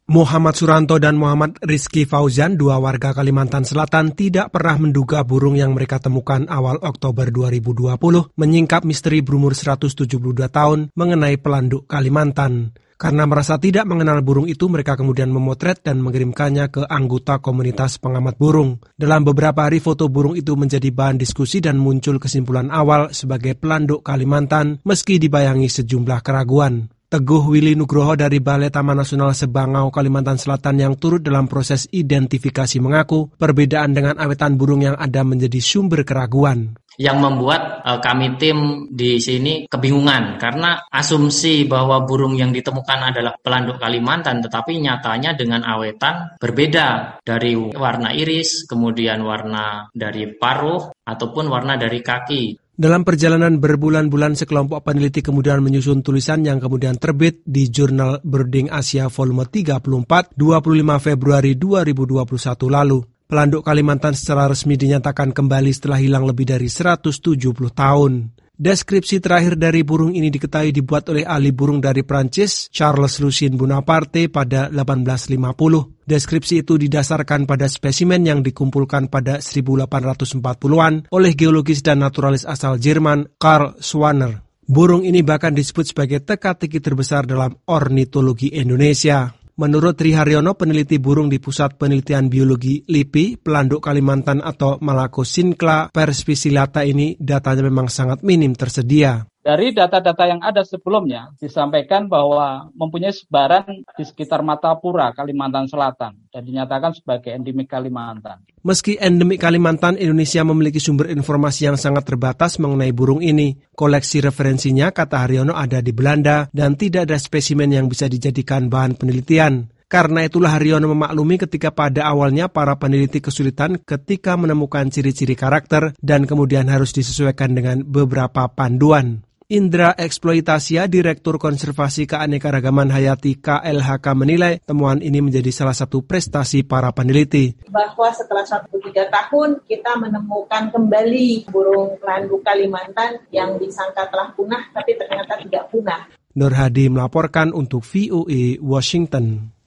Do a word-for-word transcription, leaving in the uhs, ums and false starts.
Muhammad Suranto dan Muhammad Rizky Fauzan, dua warga Kalimantan Selatan, tidak pernah menduga burung yang mereka temukan awal Oktober dua ribu dua puluh menyingkap misteri berumur seratus tujuh puluh dua tahun mengenai pelanduk Kalimantan. Karena merasa tidak mengenal burung itu, mereka kemudian memotret dan mengirimkannya ke anggota komunitas pengamat burung. Dalam beberapa hari, foto burung itu menjadi bahan diskusi dan muncul kesimpulan awal sebagai pelanduk Kalimantan, meski dibayangi sejumlah keraguan. Teguh Willy Nugroho dari Balai Taman Nasional Sebangau, Kalimantan Selatan yang turut dalam proses identifikasi mengaku perbedaan dengan awetan burung yang ada menjadi sumber keraguan. Yang membuat uh, kami tim di sini kebingungan karena asumsi bahwa burung yang ditemukan adalah pelanduk Kalimantan, tetapi nyatanya dengan awetan berbeda dari warna iris, kemudian warna dari paruh, ataupun warna dari kaki. Dalam perjalanan berbulan-bulan, sekelompok peneliti kemudian menyusun tulisan yang kemudian terbit di Jurnal Birding Asia volume tiga puluh empat, dua puluh lima Februari dua ribu dua puluh satu lalu. Pelanduk Kalimantan secara resmi dinyatakan kembali setelah hilang lebih dari seratus tujuh puluh tahun. Deskripsi terakhir dari burung ini diketahui dibuat oleh ahli burung dari Prancis, Charles Lucien Bonaparte, pada delapan belas lima puluh. Deskripsi itu didasarkan pada spesimen yang dikumpulkan pada seribu delapan ratus empat puluhan oleh geologis dan naturalis asal Jerman, Karl Schwanner. Burung ini bahkan disebut sebagai teka-teki terbesar dalam ornitologi Indonesia. Menurut Tri Haryono, peneliti burung di Pusat Penelitian Biologi L I P I, pelanduk Kalimantan atau Malacosyncla perspicillata ini datanya memang sangat minim tersedia. Dari data-data yang ada sebelumnya, disampaikan bahwa mempunyai sebaran di sekitar Matapura, Kalimantan Selatan, dan dinyatakan sebagai endemik Kalimantan. Meski endemik Kalimantan, Indonesia memiliki sumber informasi yang sangat terbatas mengenai burung ini. Koleksi referensinya, kata Haryono, ada di Belanda dan tidak ada spesimen yang bisa dijadikan bahan penelitian. Karena itulah Haryono memaklumi ketika pada awalnya para peneliti kesulitan ketika menemukan ciri-ciri karakter dan kemudian harus disesuaikan dengan beberapa panduan. Indra Eksploitasia, Direktur Konservasi Keanekaragaman Hayati K L H K, menilai temuan ini menjadi salah satu prestasi para peneliti. Bahwa setelah satu tiga tahun kita menemukan kembali burung pelanduk Kalimantan yang disangka telah punah tapi ternyata tidak punah. Nur Hadi melaporkan untuk V O A Washington.